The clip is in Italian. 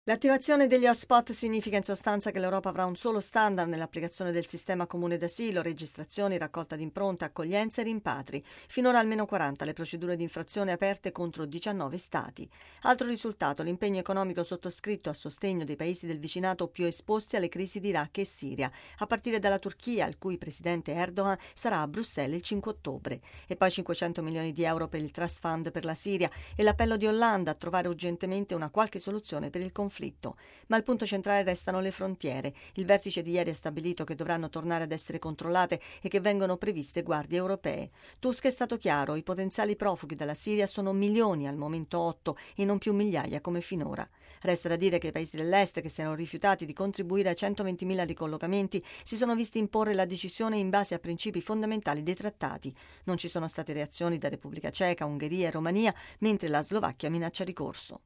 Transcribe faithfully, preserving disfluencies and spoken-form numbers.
L'attivazione degli hotspot significa in sostanza che l'Europa avrà un solo standard nell'applicazione del sistema comune d'asilo, registrazioni, raccolta di impronte, accoglienza e rimpatri. Finora almeno quaranta le procedure di infrazione aperte contro diciannove Stati. Altro risultato, l'impegno economico sottoscritto a sostegno dei paesi del vicinato più esposti alle crisi di Iraq e Siria, a partire dalla Turchia, il cui presidente Erdogan sarà a Bruxelles il cinque ottobre. E poi cinquecento milioni di euro per il Trust Fund per la Siria e l'appello di Hollande a trovare urgentemente una qualche soluzione per il conflitto. Ma il punto centrale restano le frontiere. Il vertice di ieri ha stabilito che dovranno tornare ad essere controllate e che vengono previste guardie europee. Tusk è stato chiaro, i potenziali profughi dalla Siria sono milioni, al momento otto, e non più migliaia come finora. Resta da dire che i paesi dell'est, che si erano rifiutati di contribuire ai centoventimila ricollocamenti, si sono visti imporre la decisione in base a principi fondamentali dei trattati. Non ci sono state reazioni da Repubblica Ceca, Ungheria e Romania, mentre la Slovacchia minaccia ricorso.